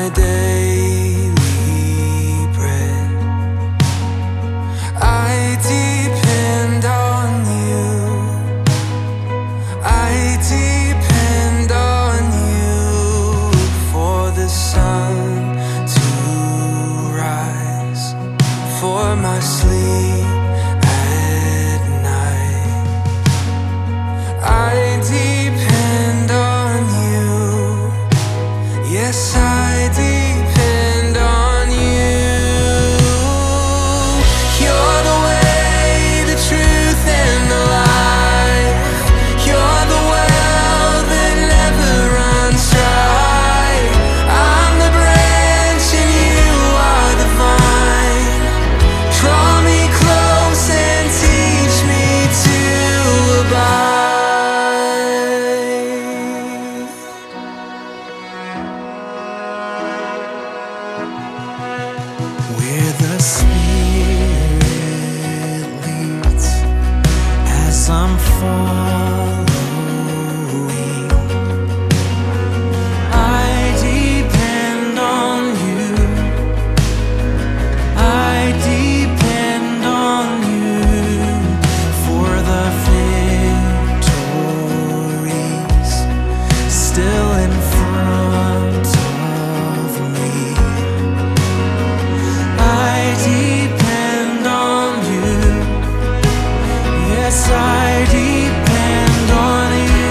my daily bread. I depend on you. I depend on you for the sun to rise, for my sleep at night. I depend on you. Yes, I depend on you. You're the way, the truth, and the life. You're the well that never runs dry. I'm the branch and you are the vine. Draw me close and teach me to abide. Where the Spirit leads, as I'm following, I depend on you. I depend on you for the victories still in front of me. I depend on you. Yes, I depend on you.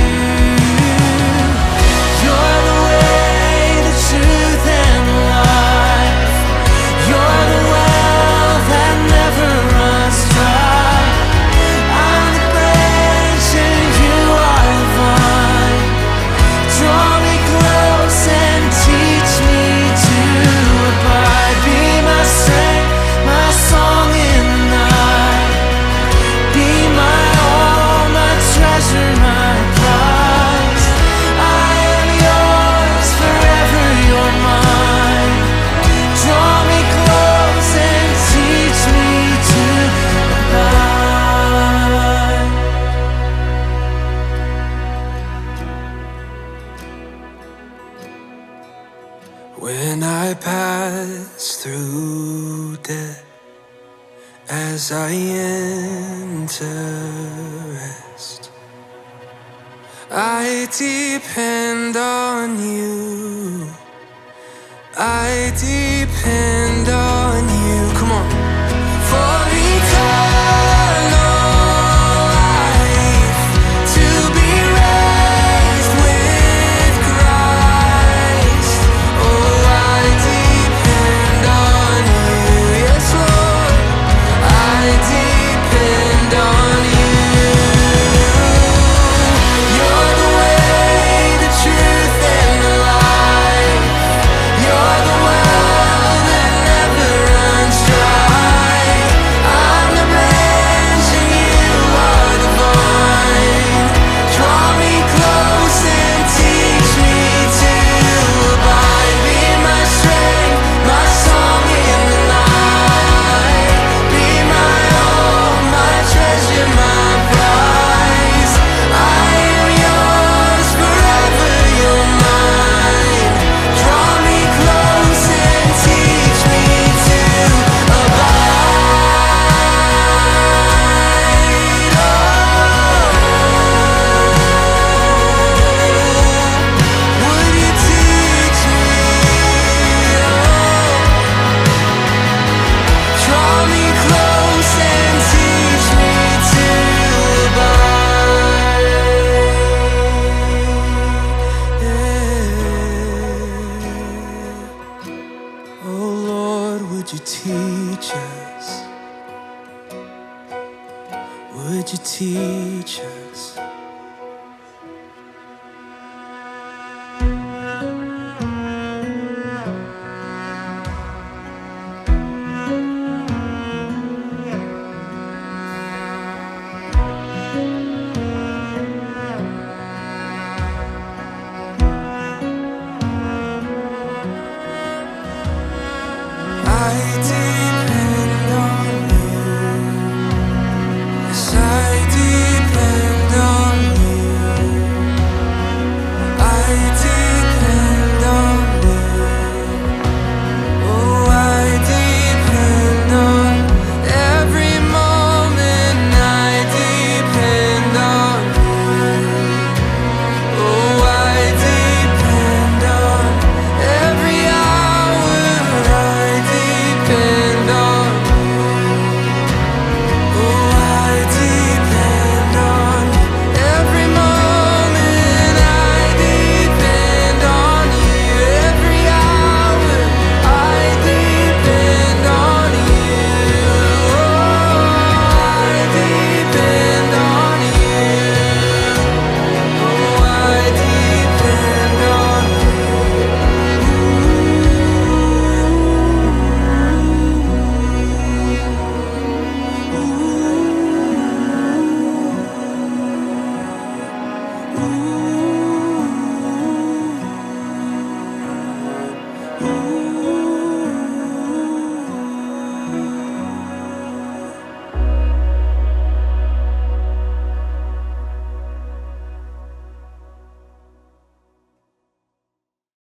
You're the way, the truth, and the life. You're the well that never runs dry. I'm the branch and you are the vine. Draw me close and teach me to abide. Be my strength, my song in the night. Be my all, my treasure, my prize. I am yours, forever you're mine. Draw me close and teach me to abide. When I pass through death, as I enter rest, I depend on you. I depend on you. Come on. For eternal life, to be raised with Christ. Oh, I depend on you. Yes, Lord, I depend on you. You're the way, the truth, and the life. You're the well that never runs dry. I'm the branch and you are the vine. Draw me close and teach me to abide. Be my strength, my song in the night. Be my all, my treasure, my prize. I am yours, forever you're mine. Draw me close and teach me to abide. Oh, would you teach me? Draw me close and teach me to abide. Oh Lord, would you teach us? Would you teach us? I did.